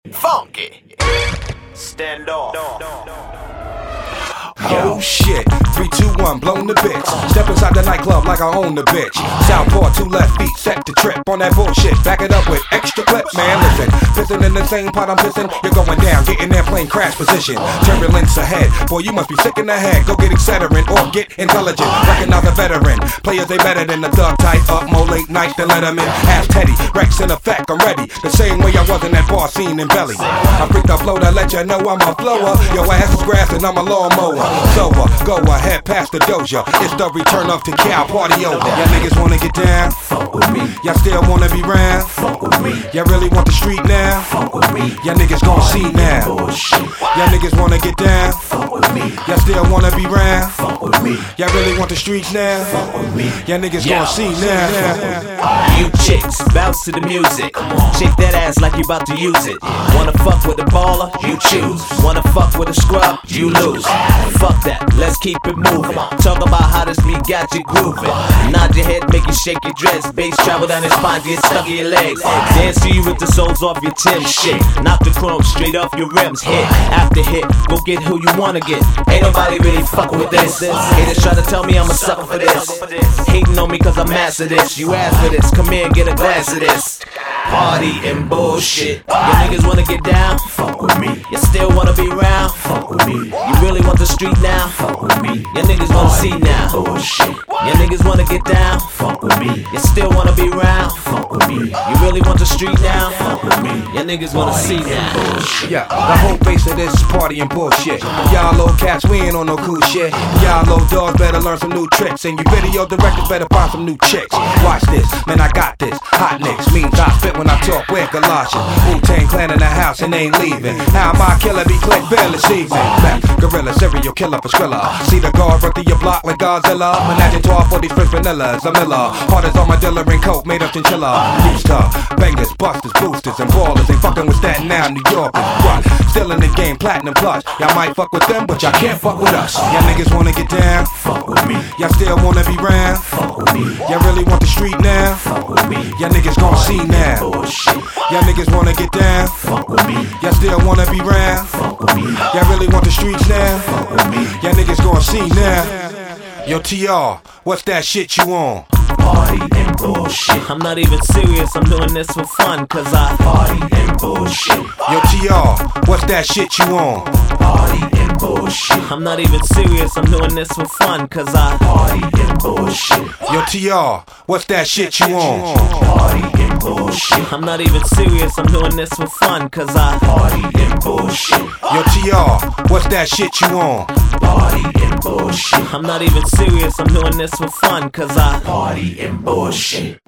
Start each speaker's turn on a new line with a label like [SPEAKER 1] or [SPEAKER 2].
[SPEAKER 1] Funky. Stand off.
[SPEAKER 2] Oh shit, 3, 2, 1, blown the bitch. Step inside the nightclub like I own the bitch. Southpaw, 2 left feet, set to trip on that bullshit. Back it up with extra clips, man. Listen, pissing in the same pot I'm pissing. You're going down, get in airplane crash position. Turbulence ahead, boy, you must be sick in the head. Go get Excedrin or get intelligent. Recognize a veteran. Players, they better than the thug type. Up more late nights than Letterman. Ask Teddy, Rex in effect, I'm ready. The same way I was in that bar scene in Belly. I freaked the flow to let you know I'm a flower. Your ass is grass and I'm a lawnmower. So go ahead, past the doja. It's the return of Tikal, party over. Y'all niggas wanna get down? Fuck with me. Y'all still wanna be round? Fuck with me. Y'all really want the street now? Fuck with me. Y'all niggas gon' see now. Y'all niggas wanna get down? Fuck with me. Y'all still wanna be round? Fuck with me. Y'all really want the streets now? Fuck with me. Y'all niggas gon' see now.
[SPEAKER 3] You chicks, bounce to the music. Shake that ass like you about to use it. Wanna fuck with a baller? You choose. Wanna fuck with a scrub? You lose. Fuck that, let's keep it moving. Talk about how this beat got you grooving. Nod your head, make you shake your dreads. Bass travel down your spine, get stuck in your legs. Dance to you with the soles off your Tim shit. Knock the chrome straight off your rims. Hit after hit, go get who you wanna get. Ain't nobody really fucking with this. Haters try to tell me I'm a sucker for this. Hating on me cause I'm master this. You asked for this, come here and get a glass of this. Party and bullshit. Your niggas wanna get down? Fuck with me. You still wanna be round? Fuck with me. You really want the street now? Fuck with me. Your niggas wanna see now? Bullshit. Your niggas wanna get down? Fuck with me. You still wanna be round? Fuck with me. You really want the street now? Fuck with me. Your niggas wanna see now? Bullshit.
[SPEAKER 2] Yeah, the whole base of this is party and bullshit. Y'all little cats, we ain't on no cool shit. Y'all little dogs better learn some new tricks. And you video directors better find some new chicks. Watch this, man, I got this. Hot nicks means I spit when I talk, wear galoshes. Wu-Tang Clan in the house and ain't leaving. How my killer be click bill this evening. Back, gorilla, serial killer for Skrilla. See the guard run through your block like Godzilla. Managing 12 for these French vanillas. A Miller, hard as armadillo and coat made of chinchilla. Used to bangers, busters, boosters, and ballers. Ain't fucking with Staten now, New York is what? Still in the game, platinum plus. Y'all might fuck with them, but y'all can't fuck with us. Y'all niggas wanna get down? Fuck with me. Y'all still wanna be round? Fuck with me. Y'all really want the street now? Fuck with me. Y'all niggas gon' see now. Y'all niggas wanna get down? Fuck with me. Y'all still wanna be round? Fuck with me. Y'all really want the streets now? Fuck with me. Y'all niggas gon' see now. Yo, TR, what's that shit you on?
[SPEAKER 3] Party and bullshit. I'm not even serious, I'm doing this for fun, cause I party and bullshit.
[SPEAKER 2] Yo, TR, what's that shit you on?
[SPEAKER 3] Party and bullshit. I'm not even serious, I'm doing this for fun, cause I party and bullshit.
[SPEAKER 2] Yo, TR, what's that shit you on?
[SPEAKER 3] Party and bullshit. I'm not even serious, I'm doing this for fun, cause I party and bullshit.
[SPEAKER 2] Yo, TR, what's that shit you on?
[SPEAKER 3] Party and bullshit. I'm not even serious, I'm doing this for fun, cause I party and bullshit.